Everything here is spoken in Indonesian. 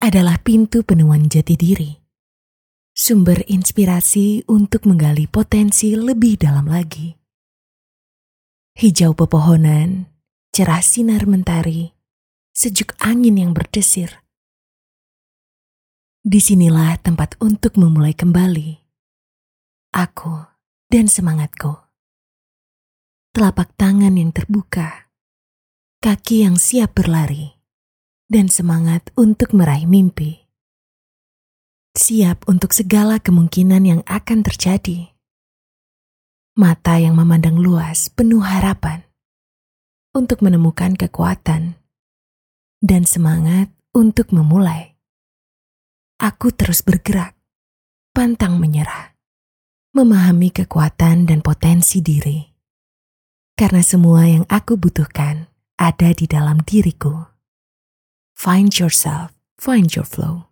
adalah pintu penemuan jati diri, sumber inspirasi untuk menggali potensi lebih dalam lagi. Hijau pepohonan, cerah sinar mentari, sejuk angin yang berdesir. Disinilah tempat untuk memulai kembali. Aku dan semangatku. Telapak tangan yang terbuka, kaki yang siap berlari, dan semangat untuk meraih mimpi. Siap untuk segala kemungkinan yang akan terjadi. Mata yang memandang luas penuh harapan untuk menemukan kekuatan dan semangat untuk memulai. Aku terus bergerak, pantang menyerah, memahami kekuatan dan potensi diri. Karena semua yang aku butuhkan ada di dalam diriku. Find yourself, find your flow.